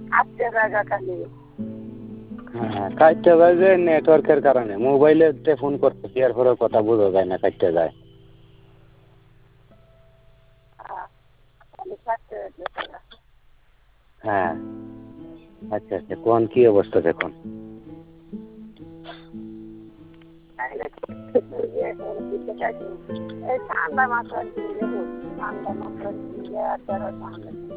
আজকে জায়গা খালি হ্যাঁ কাটতে যায় যে নেটওয়ার্কের কারণে মোবাইলে ফোন করতেছি এরপরেও কথা বোঝা যায় না কাটতে যায় খালি থাকতে হইতেছে না। হ্যাঁ আচ্ছা আচ্ছা কোন কি অবস্থা দেখুন তাইলে ইয়ে করে দিতে চাইছি। এই ঠান্ডা মাত্রা দিয়ে ঠান্ডা মাত্রা দিয়ে আর যারা ঠান্ডা